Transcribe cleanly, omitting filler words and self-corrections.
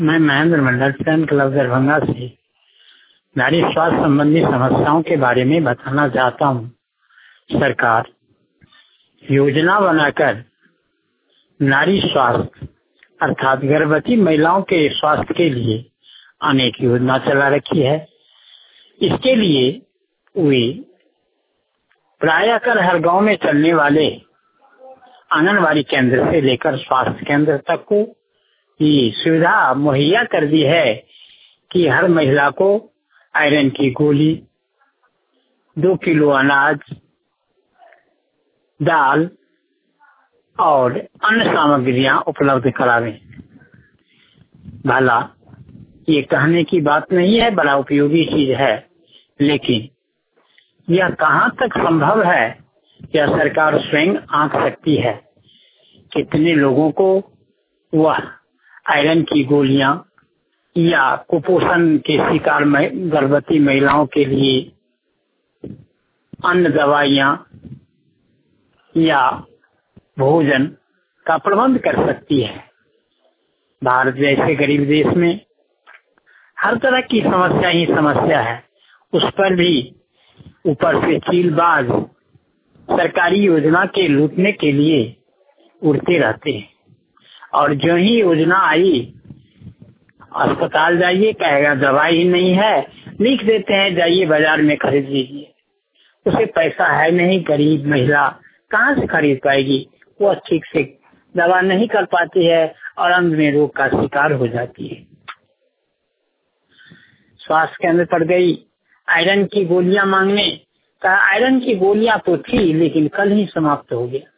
मैं Mahendra Mandal fan club Darbhanga से नारी स्वास्थ्य संबंधी समस्याओं के बारे में बताना चाहता हूँ। सरकार योजना बनाकर नारी स्वास्थ्य अर्थात गर्भवती महिलाओं के स्वास्थ्य के लिए अनेक योजना चला रखी है। इसके लिए वे प्रायः कर हर गांव में चलने वाले आंगनबाड़ी केंद्र से लेकर स्वास्थ्य केंद्र तक को ये सुविधा मुहैया कर दी है कि हर महिला को आयरन की गोली, 2 किलो अनाज, दाल और अन्य सामग्रियां उपलब्ध करावें। भला ये कहने की बात नहीं है, बड़ा उपयोगी चीज है, लेकिन यह कहाँ तक संभव है, यह सरकार स्वयं आंक सकती है। कितने लोगों को वह आयरन की गोलियां या कुपोषण के शिकार गर्भवती महिलाओं के लिए अन्य दवाइयां या भोजन का प्रबंध कर सकती है। भारत जैसे गरीब देश में हर तरह की समस्या ही समस्या है, उस पर भी ऊपर से चीलबाज सरकारी योजना के लूटने के लिए उड़ते रहते हैं। और जो ही योजना आई, अस्पताल जाइए, कहेगा दवाई ही नहीं है, लिख देते हैं जाइए बाजार में खरीद लीजिए। उसे पैसा है नहीं, गरीब महिला कहाँ से खरीद पाएगी, वो ठीक से दवा नहीं कर पाती है और अंत में रोग का शिकार हो जाती है। स्वास्थ्य केंद्र पर गई, आयरन की गोलियां मांगने, कहा आयरन की गोलियां तो थी लेकिन कल ही समाप्त हो गया।